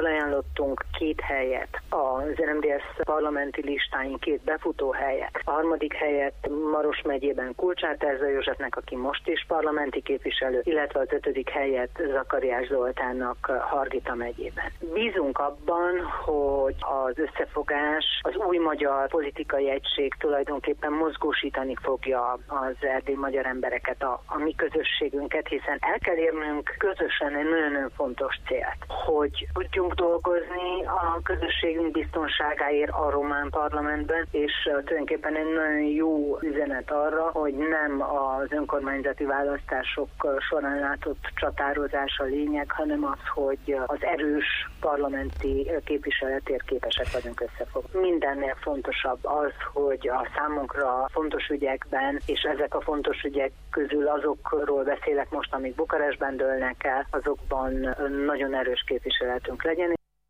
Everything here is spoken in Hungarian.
felajánlottunk 2 helyet az NMDSZ parlamenti listáin, 2 befutó helyet. A 3. helyet Maros megyében Kulcsár Erzsa Józsefnek, aki most is parlamenti képviselő, illetve az 5. helyet Zakariás Zoltánnak Hargita megyében. Bízunk abban, hogy az összefogás, az új magyar politikai egység tulajdonképpen mozgósítani fogja az erdélyi magyar embereket, a mi közösségünket, hiszen el kell érnünk közösen egy nagyon fontos célt, hogy tudjunk dolgozni a közösségünk biztonságáért a román parlamentben, és tulajdonképpen egy nagyon jó üzenet arra, hogy nem az önkormányzati választások során látott csatározás a lényeg, hanem az, hogy az erős parlamenti képviseletért képesek vagyunk összefogni. Mindennél fontosabb az, hogy a számunkra fontos ügyekben, és ezek a fontos ügyek közül azokról beszélek most, amik Bukarestben dőlnek el, azokban nagyon erős képviseletünk legyen.